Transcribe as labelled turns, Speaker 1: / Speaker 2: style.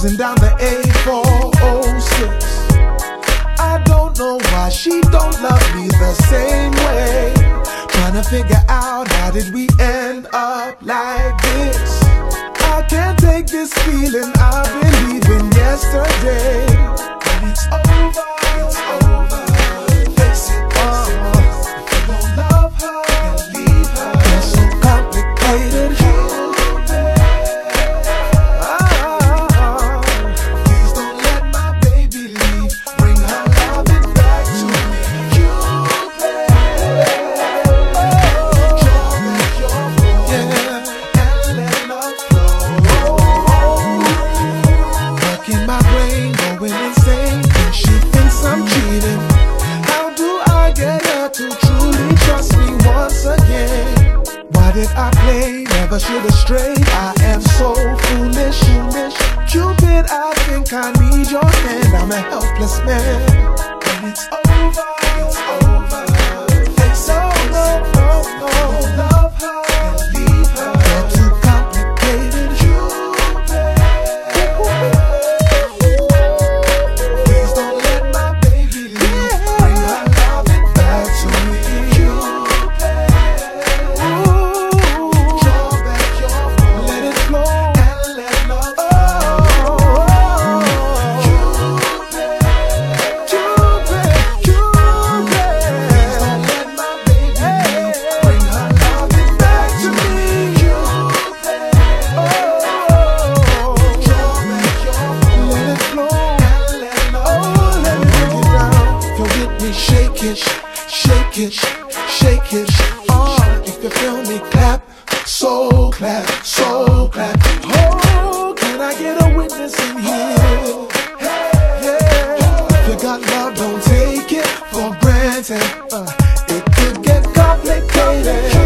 Speaker 1: cruising down the A406. I don't know why she don't love me the same way. Trying to figure out how did we end up like this. I can't take this feeling I've been leaving yesterday. And it's over, it's over. Face it, if you don't love her, then leave her. It's so complicated. Please don't let my baby leave. Bring her loving back to me. Cupid, draw back your bow, and let love flow. Working my brain, going insane, and she thinks I'm cheating. How do I get her to truly trust me once again? Why did I play? Never should have strayed. I am so foolish. Cupid, I think I need your hand. I'm a helpless man. And it's over, it's over. Face it, no. Love her and leave her. You're too complicated. Cupid, please don't let my baby leave. Bring her loving back to me. Cupid, draw back your bow, let it flow, and let love flow. Please don't let my baby leave. Bring her loving back to me. Draw back your bow, let it flow, and let love let me break it down. You're with me, shake it, shake it, shake it. If you feel me, clap, so clap, so clap. Oh, can I get a witness in here? Yeah. If you got love, don't take it for granted. It could get complicated.